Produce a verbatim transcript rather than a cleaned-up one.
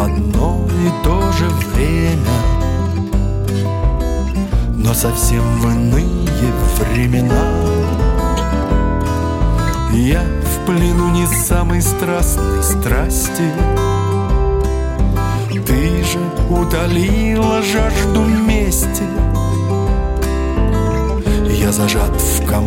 одно и то же время, но совсем в иные времена. Я в плену не самой страстной страсти, ты же утолила жажду мести. Я зажат в комок